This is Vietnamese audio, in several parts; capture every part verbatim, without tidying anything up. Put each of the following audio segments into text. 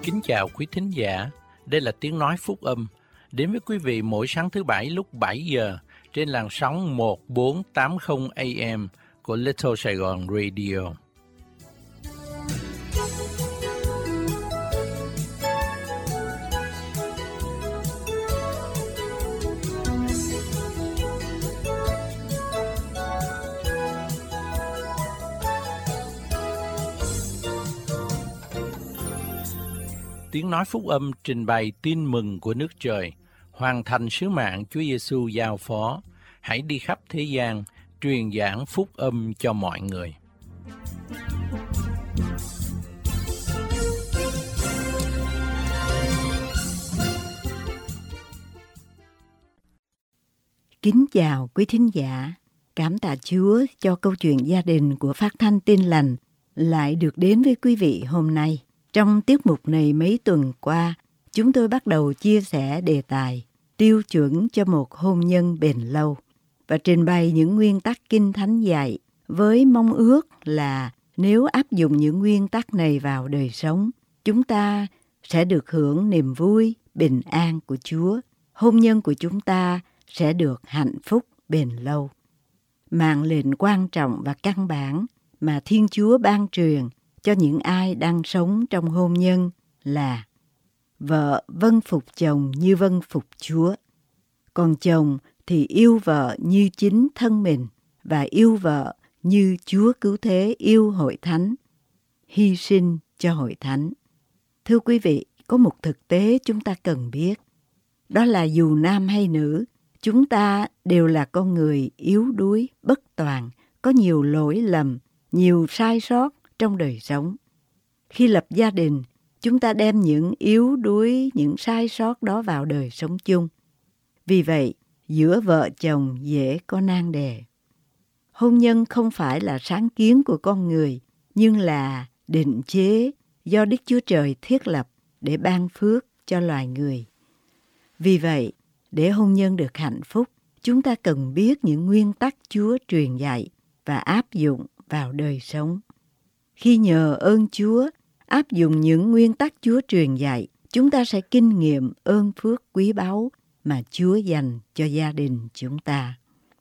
Kính chào quý thính giả, đây là tiếng nói phúc âm, đến với quý vị mỗi sáng thứ Bảy lúc bảy giờ trên làn sóng một bốn tám không A M của Little Sài Gòn Radio. Tiếng nói phúc âm trình bày tin mừng của nước trời, hoàn thành sứ mạng Chúa Giêsu giao phó. Hãy đi khắp thế gian, truyền giảng phúc âm cho mọi người. Kính chào quý thính giả, cảm tạ Chúa cho câu chuyện gia đình của Phát thanh Tin Lành lại được đến với quý vị hôm nay. Trong tiết mục này mấy tuần qua, chúng tôi bắt đầu chia sẻ đề tài tiêu chuẩn cho một hôn nhân bền lâu và trình bày những nguyên tắc Kinh Thánh dạy với mong ước là nếu áp dụng những nguyên tắc này vào đời sống, chúng ta sẽ được hưởng niềm vui, bình an của Chúa. Hôn nhân của chúng ta sẽ được hạnh phúc bền lâu. Mạng lệnh quan trọng và căn bản mà Thiên Chúa ban truyền cho những ai đang sống trong hôn nhân là vợ vâng phục chồng như vâng phục Chúa, còn chồng thì yêu vợ như chính thân mình và yêu vợ như Chúa Cứu Thế yêu hội thánh, hy sinh cho hội thánh. Thưa quý vị, có một thực tế chúng ta cần biết, đó là dù nam hay nữ, chúng ta đều là con người yếu đuối, bất toàn, có nhiều lỗi lầm, nhiều sai sót trong đời sống. Khi lập gia đình, chúng ta đem những yếu đuối, những sai sót đó vào đời sống chung. Vì vậy, giữa vợ chồng dễ có nan đề. Hôn nhân không phải là sáng kiến của con người, nhưng là định chế do Đức Chúa Trời thiết lập để ban phước cho loài người. Vì vậy, để hôn nhân được hạnh phúc, chúng ta cần biết những nguyên tắc Chúa truyền dạy và áp dụng vào đời sống. Khi nhờ ơn Chúa, áp dụng những nguyên tắc Chúa truyền dạy, chúng ta sẽ kinh nghiệm ơn phước quý báu mà Chúa dành cho gia đình chúng ta.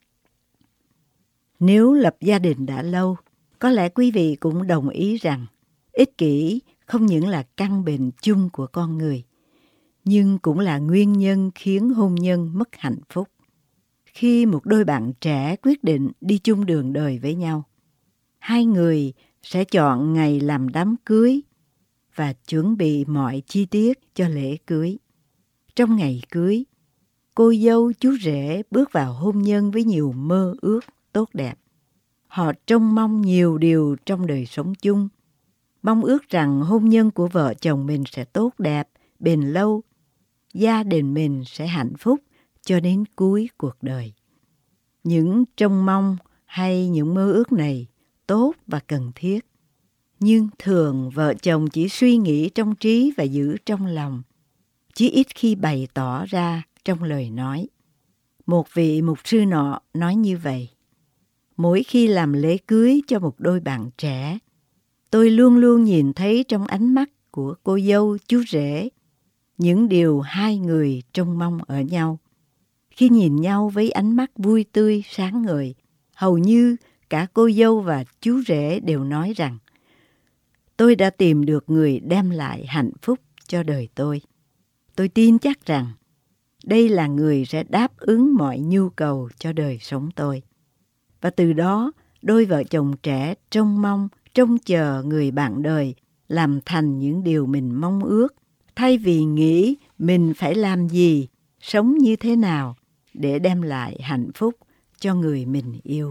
Nếu lập gia đình đã lâu, có lẽ quý vị cũng đồng ý rằng ích kỷ không những là căn bệnh chung của con người, nhưng cũng là nguyên nhân khiến hôn nhân mất hạnh phúc. Khi một đôi bạn trẻ quyết định đi chung đường đời với nhau, hai người sẽ chọn ngày làm đám cưới và chuẩn bị mọi chi tiết cho lễ cưới. Trong ngày cưới, cô dâu chú rể bước vào hôn nhân với nhiều mơ ước tốt đẹp. Họ trông mong nhiều điều trong đời sống chung, mong ước rằng hôn nhân của vợ chồng mình sẽ tốt đẹp, bền lâu, gia đình mình sẽ hạnh phúc cho đến cuối cuộc đời. Những trông mong hay những mơ ước này tốt và cần thiết, nhưng thường vợ chồng chỉ suy nghĩ trong trí và giữ trong lòng, chỉ ít khi bày tỏ ra trong lời nói. Một vị mục sư nọ nói như vậy: mỗi khi làm lễ cưới cho một đôi bạn trẻ, tôi luôn luôn nhìn thấy trong ánh mắt của cô dâu chú rể những điều hai người trông mong ở nhau. Khi nhìn nhau với ánh mắt vui tươi sáng ngời, hầu như cả cô dâu và chú rể đều nói rằng tôi đã tìm được người đem lại hạnh phúc cho đời tôi. Tôi tin chắc rằng đây là người sẽ đáp ứng mọi nhu cầu cho đời sống tôi. Và từ đó, đôi vợ chồng trẻ trông mong, trông chờ người bạn đời làm thành những điều mình mong ước, thay vì nghĩ mình phải làm gì, sống như thế nào để đem lại hạnh phúc cho người mình yêu.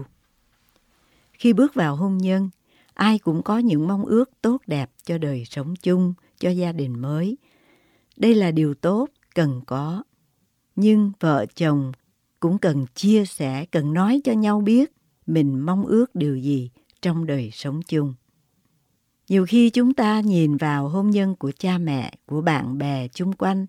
Khi bước vào hôn nhân, ai cũng có những mong ước tốt đẹp cho đời sống chung, cho gia đình mới. Đây là điều tốt, cần có. Nhưng vợ chồng cũng cần chia sẻ, cần nói cho nhau biết mình mong ước điều gì trong đời sống chung. Nhiều khi chúng ta nhìn vào hôn nhân của cha mẹ, của bạn bè chung quanh,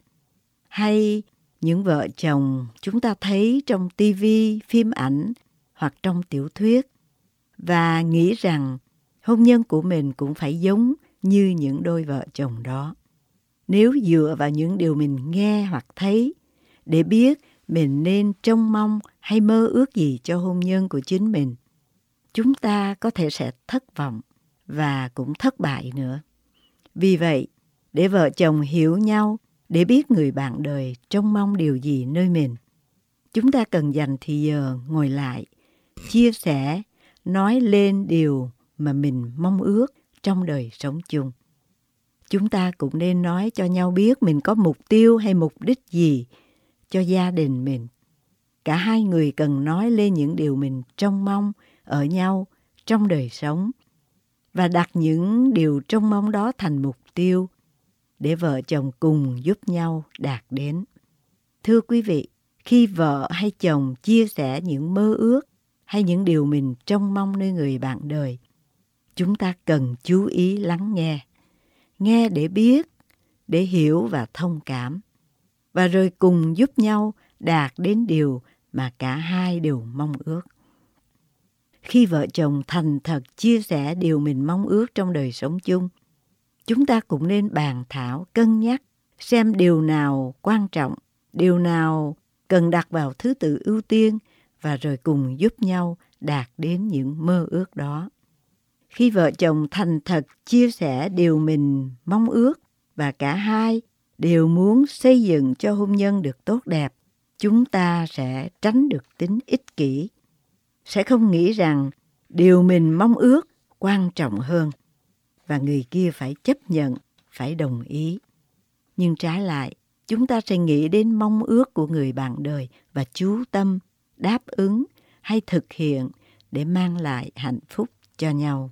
hay những vợ chồng chúng ta thấy trong ti vi, phim ảnh hoặc trong tiểu thuyết, và nghĩ rằng hôn nhân của mình cũng phải giống như những đôi vợ chồng đó. Nếu dựa vào những điều mình nghe hoặc thấy để biết mình nên trông mong hay mơ ước gì cho hôn nhân của chính mình, chúng ta có thể sẽ thất vọng và cũng thất bại nữa. Vì vậy, để vợ chồng hiểu nhau, để biết người bạn đời trông mong điều gì nơi mình, chúng ta cần dành thời giờ ngồi lại, chia sẻ, nói lên điều mà mình mong ước trong đời sống chung. Chúng ta cũng nên nói cho nhau biết mình có mục tiêu hay mục đích gì cho gia đình mình. Cả hai người cần nói lên những điều mình trông mong ở nhau trong đời sống và đặt những điều trông mong đó thành mục tiêu để vợ chồng cùng giúp nhau đạt đến. Thưa quý vị, khi vợ hay chồng chia sẻ những mơ ước hay những điều mình trông mong nơi người bạn đời, chúng ta cần chú ý lắng nghe. Nghe để biết, để hiểu và thông cảm, và rồi cùng giúp nhau đạt đến điều mà cả hai đều mong ước. Khi vợ chồng thành thật chia sẻ điều mình mong ước trong đời sống chung, chúng ta cũng nên bàn thảo, cân nhắc xem điều nào quan trọng, điều nào cần đặt vào thứ tự ưu tiên và rồi cùng giúp nhau đạt đến những mơ ước đó. Khi vợ chồng thành thật chia sẻ điều mình mong ước và cả hai đều muốn xây dựng cho hôn nhân được tốt đẹp, chúng ta sẽ tránh được tính ích kỷ, sẽ không nghĩ rằng điều mình mong ước quan trọng hơn và người kia phải chấp nhận, phải đồng ý. Nhưng trái lại, chúng ta sẽ nghĩ đến mong ước của người bạn đời và chú tâm, đáp ứng hay thực hiện để mang lại hạnh phúc cho nhau.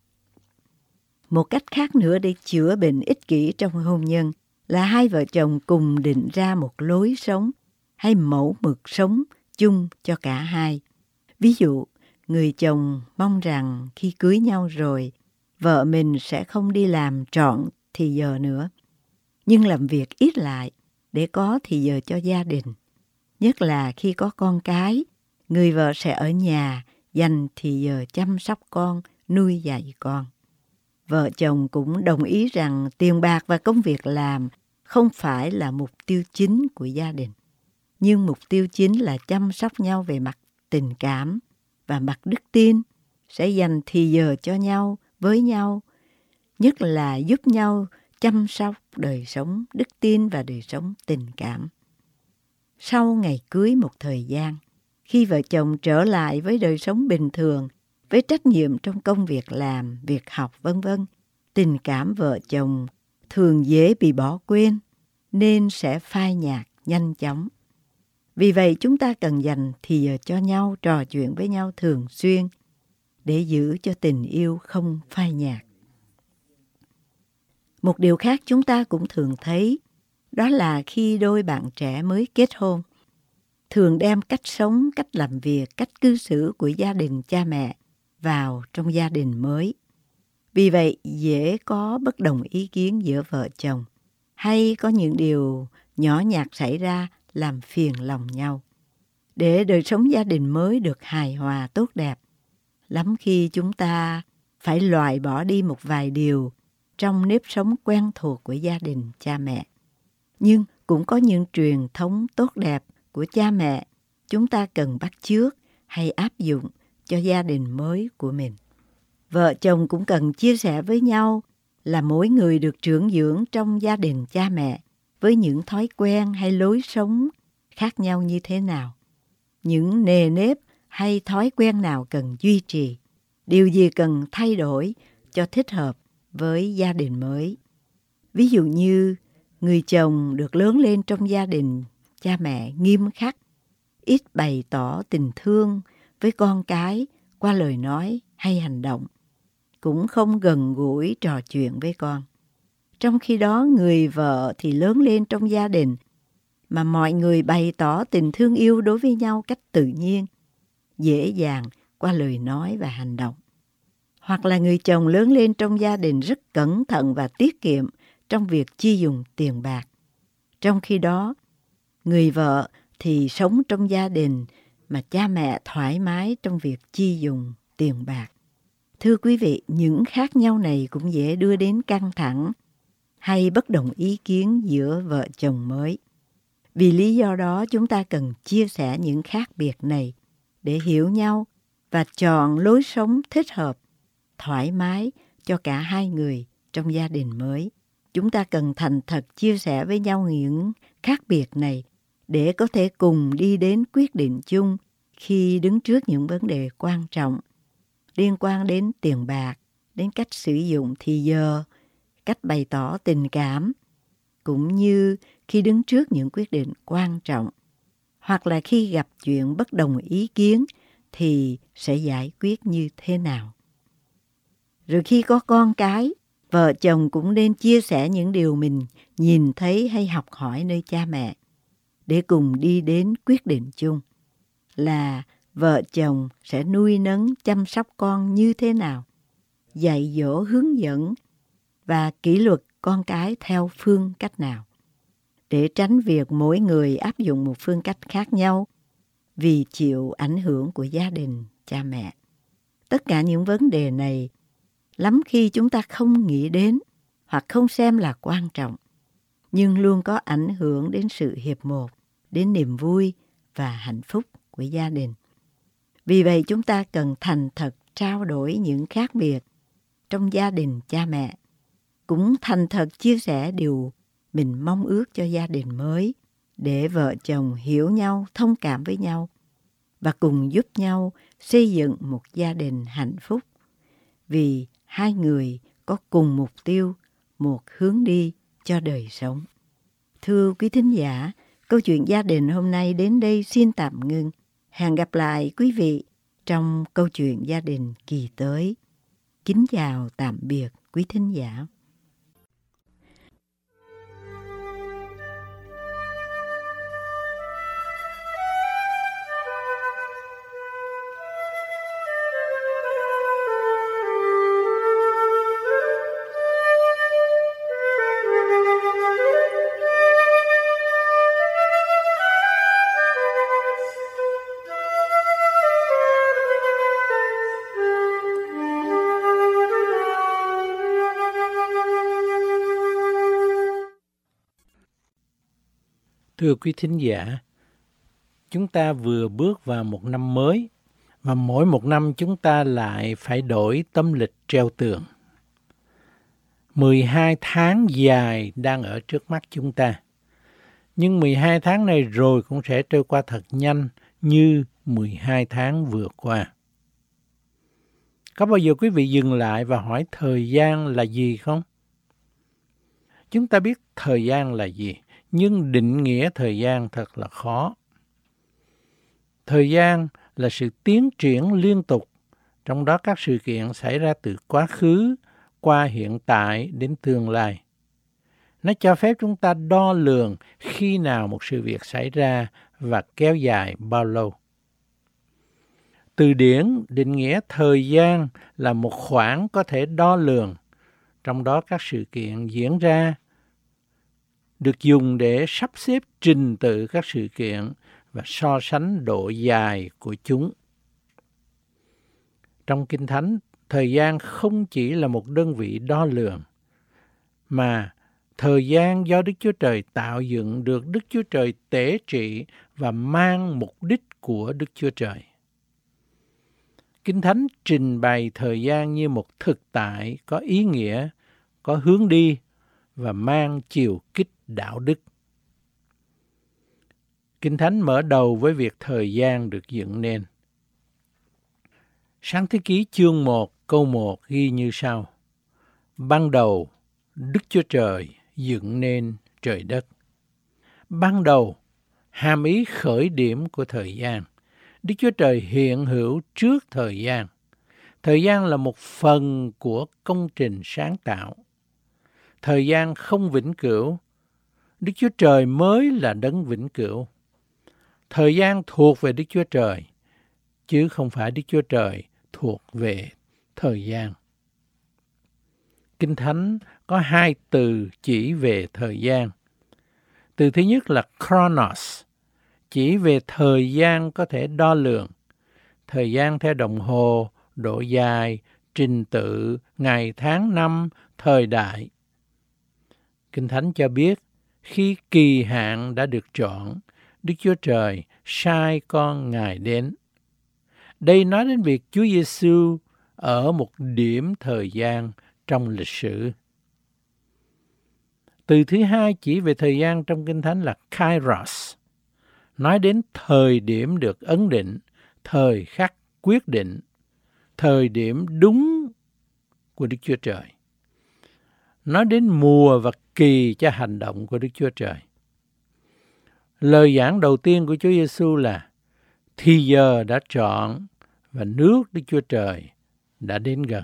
Một cách khác nữa để chữa bệnh ích kỷ trong hôn nhân là hai vợ chồng cùng định ra một lối sống hay mẫu mực sống chung cho cả hai. Ví dụ, người chồng mong rằng khi cưới nhau rồi, vợ mình sẽ không đi làm trọn thì giờ nữa, nhưng làm việc ít lại để có thì giờ cho gia đình. Nhất là khi có con cái, người vợ sẽ ở nhà dành thì giờ chăm sóc con, nuôi dạy con. Vợ chồng cũng đồng ý rằng tiền bạc và công việc làm không phải là mục tiêu chính của gia đình, nhưng mục tiêu chính là chăm sóc nhau về mặt tình cảm và mặt đức tin, sẽ dành thì giờ cho nhau, với nhau, nhất là giúp nhau chăm sóc đời sống đức tin và đời sống tình cảm. Sau ngày cưới một thời gian, khi vợ chồng trở lại với đời sống bình thường, với trách nhiệm trong công việc làm, việc học vân vân, tình cảm vợ chồng thường dễ bị bỏ quên nên sẽ phai nhạt nhanh chóng. Vì vậy chúng ta cần dành thì giờ cho nhau, trò chuyện với nhau thường xuyên để giữ cho tình yêu không phai nhạt. Một điều khác chúng ta cũng thường thấy đó là khi đôi bạn trẻ mới kết hôn, thường đem cách sống, cách làm việc, cách cư xử của gia đình cha mẹ vào trong gia đình mới. Vì vậy dễ có bất đồng ý kiến giữa vợ chồng, hay có những điều nhỏ nhặt xảy ra làm phiền lòng nhau. Để đời sống gia đình mới được hài hòa tốt đẹp, lắm khi chúng ta phải loại bỏ đi một vài điều trong nếp sống quen thuộc của gia đình cha mẹ. Nhưng cũng có những truyền thống tốt đẹp của cha mẹ chúng ta cần bắt chước hay áp dụng cho gia đình mới của mình. Vợ chồng cũng cần chia sẻ với nhau là mỗi người được trưởng dưỡng trong gia đình cha mẹ với những thói quen hay lối sống khác nhau như thế nào. Những nề nếp hay thói quen nào cần duy trì, điều gì cần thay đổi cho thích hợp với gia đình mới. Ví dụ như người chồng được lớn lên trong gia đình cha mẹ nghiêm khắc, ít bày tỏ tình thương với con cái qua lời nói hay hành động, cũng không gần gũi trò chuyện với con. Trong khi đó người vợ thì lớn lên trong gia đình mà mọi người bày tỏ tình thương yêu đối với nhau cách tự nhiên, dễ dàng qua lời nói và hành động. Hoặc là người chồng lớn lên trong gia đình rất cẩn thận và tiết kiệm trong việc chi dùng tiền bạc. Trong khi đó, người vợ thì sống trong gia đình mà cha mẹ thoải mái trong việc chi dùng tiền bạc. Thưa quý vị, những khác nhau này cũng dễ đưa đến căng thẳng hay bất đồng ý kiến giữa vợ chồng mới. Vì lý do đó chúng ta cần chia sẻ những khác biệt này để hiểu nhau và chọn lối sống thích hợp, thoải mái cho cả hai người trong gia đình mới. Chúng ta cần thành thật chia sẻ với nhau những khác biệt này để có thể cùng đi đến quyết định chung khi đứng trước những vấn đề quan trọng liên quan đến tiền bạc, đến cách sử dụng thì giờ, cách bày tỏ tình cảm, cũng như khi đứng trước những quyết định quan trọng, hoặc là khi gặp chuyện bất đồng ý kiến thì sẽ giải quyết như thế nào. Rồi khi có con cái, vợ chồng cũng nên chia sẻ những điều mình nhìn thấy hay học hỏi nơi cha mẹ để cùng đi đến quyết định chung là vợ chồng sẽ nuôi nấng chăm sóc con như thế nào, dạy dỗ hướng dẫn và kỷ luật con cái theo phương cách nào, để tránh việc mỗi người áp dụng một phương cách khác nhau vì chịu ảnh hưởng của gia đình, cha mẹ. Tất cả những vấn đề này lắm khi chúng ta không nghĩ đến hoặc không xem là quan trọng, nhưng luôn có ảnh hưởng đến sự hiệp một, đến niềm vui và hạnh phúc của gia đình. Vì vậy chúng ta cần thành thật trao đổi những khác biệt trong gia đình cha mẹ, cũng thành thật chia sẻ điều mình mong ước cho gia đình mới để vợ chồng hiểu nhau, thông cảm với nhau và cùng giúp nhau xây dựng một gia đình hạnh phúc. Vì hai người có cùng mục tiêu, một hướng đi cho đời sống. Thưa quý thính giả, câu chuyện gia đình hôm nay đến đây xin tạm ngưng. Hẹn gặp lại quý vị trong câu chuyện gia đình kỳ tới. Kính chào tạm biệt quý thính giả. Thưa quý thính giả, chúng ta vừa bước vào một năm mới và mỗi một năm chúng ta lại phải đổi tấm lịch treo tường. mười hai tháng dài đang ở trước mắt chúng ta. Nhưng mười hai tháng này rồi cũng sẽ trôi qua thật nhanh như mười hai tháng vừa qua. Có bao giờ quý vị dừng lại và hỏi thời gian là gì không? Chúng ta biết thời gian là gì, nhưng định nghĩa thời gian thật là khó. Thời gian là sự tiến triển liên tục, trong đó các sự kiện xảy ra từ quá khứ qua hiện tại đến tương lai. Nó cho phép chúng ta đo lường khi nào một sự việc xảy ra và kéo dài bao lâu. Từ điển định nghĩa thời gian là một khoảng có thể đo lường, trong đó các sự kiện diễn ra được dùng để sắp xếp trình tự các sự kiện và so sánh độ dài của chúng. Trong Kinh Thánh, thời gian không chỉ là một đơn vị đo lường, mà thời gian do Đức Chúa Trời tạo dựng được Đức Chúa Trời tể trị và mang mục đích của Đức Chúa Trời. Kinh Thánh trình bày thời gian như một thực tại có ý nghĩa, có hướng đi và mang chiều kích đạo đức. Kinh Thánh mở đầu với việc thời gian được dựng nên. Sáng thế ký chương một câu một ghi như sau: Ban đầu Đức Chúa Trời dựng nên trời đất. Ban đầu hàm ý khởi điểm của thời gian. Đức Chúa Trời hiện hữu trước thời gian. Thời gian là một phần của công trình sáng tạo. Thời gian không vĩnh cửu. Đức Chúa Trời mới là đấng vĩnh cửu. Thời gian thuộc về Đức Chúa Trời, chứ không phải Đức Chúa Trời thuộc về thời gian. Kinh Thánh có hai từ chỉ về thời gian. Từ thứ nhất là chronos, chỉ về thời gian có thể đo lường. Thời gian theo đồng hồ, độ dài, trình tự, ngày, tháng, năm, thời đại. Kinh Thánh cho biết, khi kỳ hạn đã được chọn, Đức Chúa Trời sai con Ngài đến. Đây nói đến việc Chúa Giêsu ở một điểm thời gian trong lịch sử. Từ thứ hai chỉ về thời gian trong Kinh Thánh là Kairos, nói đến thời điểm được ấn định, thời khắc quyết định, thời điểm đúng của Đức Chúa Trời. Nói đến mùa và kỳ cho hành động của Đức Chúa Trời. Lời giảng đầu tiên của Chúa Giêsu là thì giờ đã chọn và nước Đức Chúa Trời đã đến gần.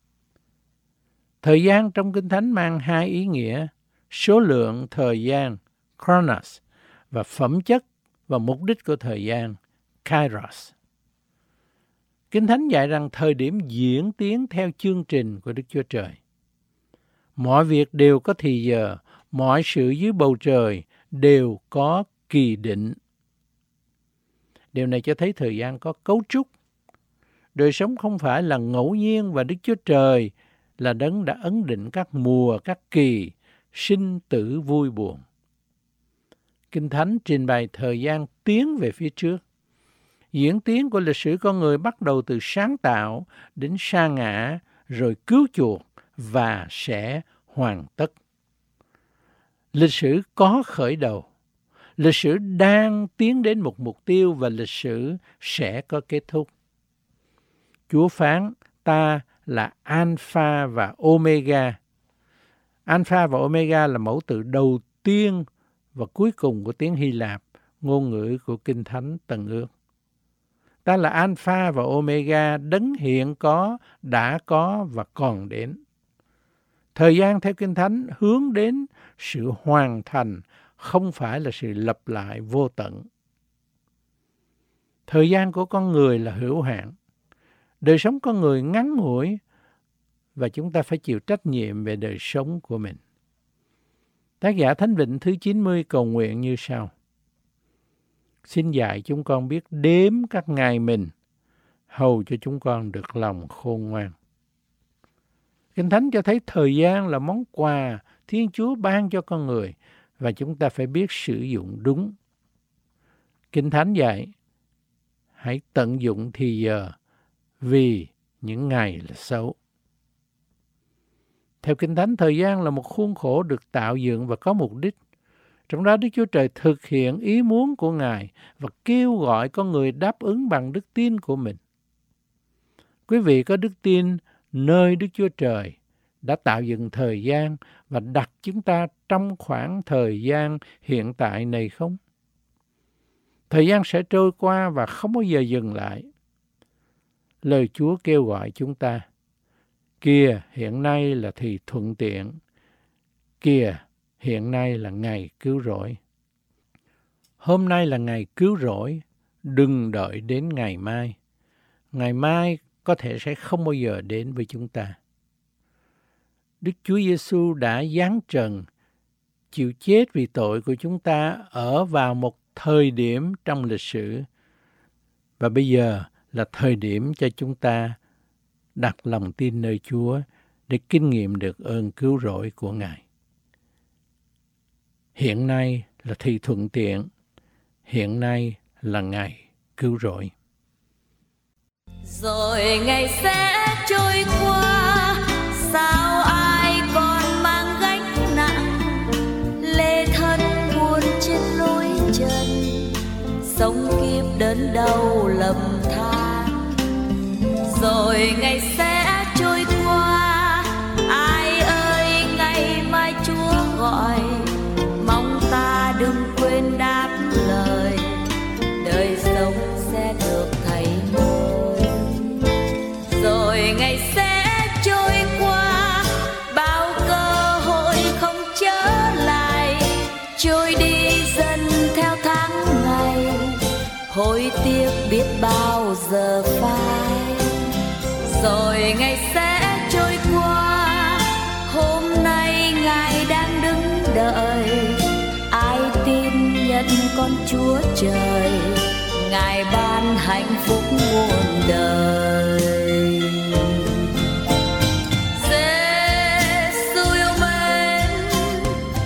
Thời gian trong Kinh Thánh mang hai ý nghĩa, số lượng thời gian, chronos, và phẩm chất và mục đích của thời gian, kairos. Kinh Thánh dạy rằng thời điểm diễn tiến theo chương trình của Đức Chúa Trời. Mọi việc đều có thì giờ, mọi sự dưới bầu trời đều có kỳ định. Điều này cho thấy thời gian có cấu trúc. Đời sống không phải là ngẫu nhiên và Đức Chúa Trời là đấng đã ấn định các mùa, các kỳ, sinh tử vui buồn. Kinh Thánh trình bày thời gian tiến về phía trước. Diễn tiến của lịch sử con người bắt đầu từ sáng tạo đến sa ngã, rồi cứu chuộc và sẽ hoàn tất. Lịch sử có khởi đầu. Lịch sử đang tiến đến một mục tiêu và lịch sử sẽ có kết thúc. Chúa phán ta là Alpha và Omega. Alpha và Omega là mẫu từ đầu tiên và cuối cùng của tiếng Hy Lạp, ngôn ngữ của Kinh Thánh Tân Ước. Ta là Alpha và Omega, đấng hiện có, đã có và còn đến. Thời gian theo Kinh Thánh hướng đến sự hoàn thành, không phải là sự lặp lại vô tận. Thời gian của con người là hữu hạn. Đời sống con người ngắn ngủi và chúng ta phải chịu trách nhiệm về đời sống của mình. Tác giả Thánh Vịnh thứ chín mươi cầu nguyện như sau. Xin dạy chúng con biết đếm các ngày mình, hầu cho chúng con được lòng khôn ngoan. Kinh Thánh cho thấy thời gian là món quà Thiên Chúa ban cho con người và chúng ta phải biết sử dụng đúng. Kinh Thánh dạy, hãy tận dụng thì giờ vì những ngày là xấu. Theo Kinh Thánh, thời gian là một khuôn khổ được tạo dựng và có mục đích. Trong đó Đức Chúa Trời thực hiện ý muốn của Ngài và kêu gọi con người đáp ứng bằng đức tin của mình. Quý vị có đức tin nơi Đức Chúa Trời đã tạo dựng thời gian và đặt chúng ta trong khoảng thời gian hiện tại này không? Thời gian sẽ trôi qua và không bao giờ dừng lại. Lời Chúa kêu gọi chúng ta, kìa hiện nay là thì thuận tiện, kìa hiện nay là ngày cứu rỗi. Hôm nay là ngày cứu rỗi, đừng đợi đến ngày mai. Ngày mai có thể sẽ không bao giờ đến với chúng ta. Đức Chúa Giêsu đã giáng trần, chịu chết vì tội của chúng ta ở vào một thời điểm trong lịch sử. Và bây giờ là thời điểm cho chúng ta đặt lòng tin nơi Chúa để kinh nghiệm được ơn cứu rỗi của Ngài. Hiện nay là thì thuận tiện, hiện nay là ngày cứu rỗi. Rồi ngày sẽ trôi qua, sao ai còn mang gánh nặng, lê thân buồn trên lối trần, sống kiếp đớn đau lầm than. Rồi ngày sẽ trôi qua, ai ơi ngày mai Chúa gọi, mong ta đừng quên đáp lời, đời sống sẽ được thay đổi. Rồi ngày sẽ trôi qua, bao cơ hội không trở lại, trôi đi dần theo tháng ngày, hối tiếc biết bao giờ phai. Rồi ngày sẽ trôi qua, hôm nay Ngài đang đứng đợi, ai tin nhận con Chúa Trời, Ngài ban hạnh phúc muôn đời. Giê-xu yêu mến,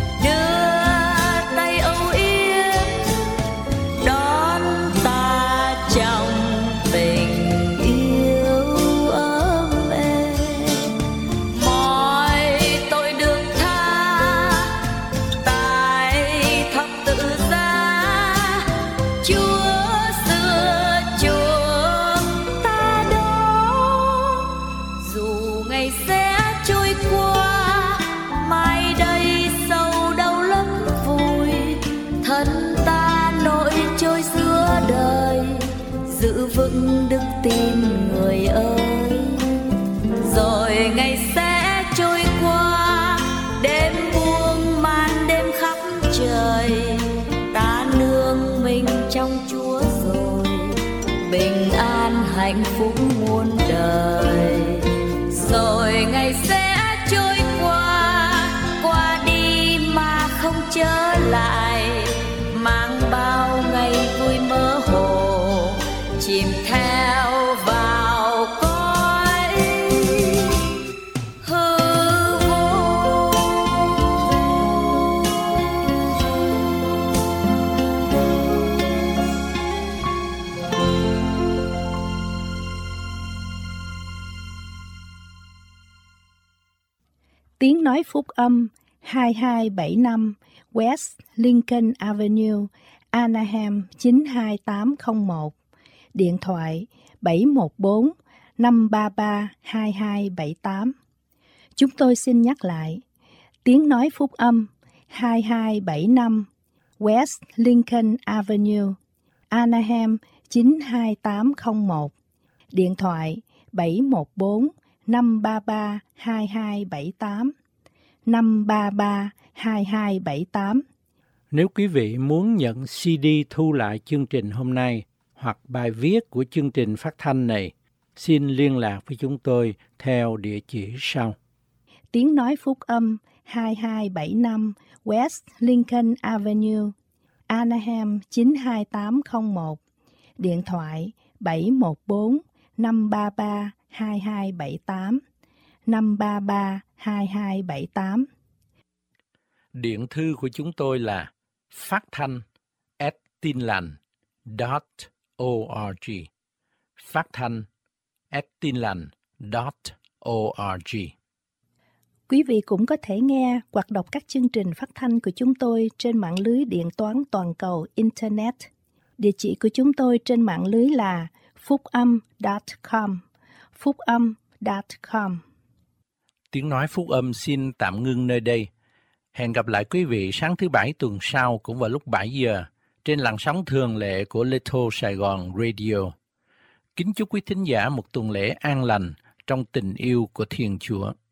hạnh phúc muôn đời. Rồi ngày sẽ trôi qua, qua đi mà không trở lại, mang bao ngày vui mơ hồ, chìm theo vào cõi hư vô. Tiếng nói phúc âm hai hai bảy năm West Lincoln Avenue, Anaheim chín hai tám không một. Điện thoại bảy một bốn năm ba ba hai hai bảy tám. Chúng tôi xin nhắc lại. Tiếng nói phúc âm hai hai bảy năm West Lincoln Avenue, Anaheim chín hai tám không một. Điện thoại bảy một bốn năm ba ba hai hai bảy tám. năm ba ba hai hai bảy tám. Nếu quý vị muốn nhận xê đê thu lại chương trình hôm nay hoặc bài viết của chương trình phát thanh này, xin liên lạc với chúng tôi theo địa chỉ sau. Tiếng nói phúc âm hai hai bảy năm West Lincoln Avenue, Anaheim chín hai tám không một. Điện thoại bảy một bốn năm ba ba hai hai bảy tám. năm ba ba hai hai bảy tám. Điện thư của chúng tôi là phát thanh at tinlành chấm org. Phát thanh at tinlành chấm org. Quý vị cũng có thể nghe hoặc đọc các chương trình phát thanh của chúng tôi trên mạng lưới điện toán toàn cầu Internet. Địa chỉ của chúng tôi trên mạng lưới là phúc âm chấm com. phúc âm chấm com. Tiếng nói phúc âm xin tạm ngưng nơi đây. Hẹn gặp lại quý vị sáng thứ Bảy tuần sau cũng vào lúc bảy giờ trên làn sóng thường lệ của Little Sài Gòn Radio. Kính chúc quý thính giả một tuần lễ an lành trong tình yêu của Thiên Chúa.